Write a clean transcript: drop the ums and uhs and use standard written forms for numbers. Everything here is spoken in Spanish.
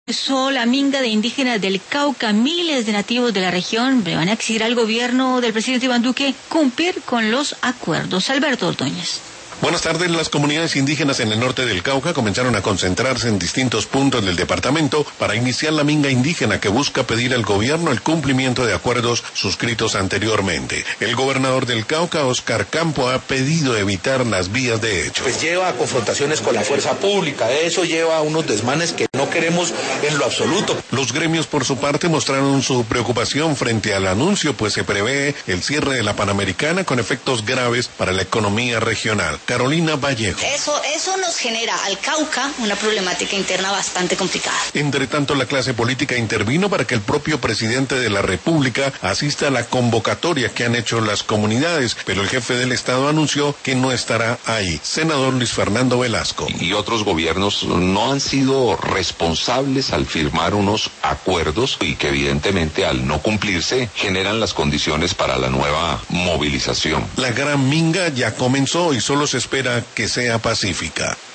La minga de indígenas del Cauca. Miles de nativos de la región le van a exigir al gobierno del presidente Iván Duque cumplir con los acuerdos. Alberto Ordóñez. Buenas tardes. Las comunidades indígenas en el norte del Cauca comenzaron a concentrarse en distintos puntos del departamento para iniciar la minga indígena que busca pedir al gobierno el cumplimiento de acuerdos suscritos anteriormente. El gobernador del Cauca, Oscar Campo, ha pedido evitar las vías de hecho. Pues lleva a confrontaciones con la fuerza pública, eso lleva a unos desmanes que no queremos en lo absoluto. Los gremios, por su parte, mostraron su preocupación frente al anuncio, pues se prevé el cierre de la Panamericana con efectos graves para la economía regional. Carolina Vallejo. Eso nos genera al Cauca una problemática interna bastante complicada. Entre tanto, la clase política intervino para que el propio presidente de la República asista a la convocatoria que han hecho las comunidades, pero el jefe del Estado anunció que no estará ahí. Senador Luis Fernando Velasco. Y otros gobiernos no han sido responsables al firmar unos acuerdos y que evidentemente al no cumplirse generan las condiciones para la nueva movilización. La gran minga ya comenzó y solo se espera que sea pacífica.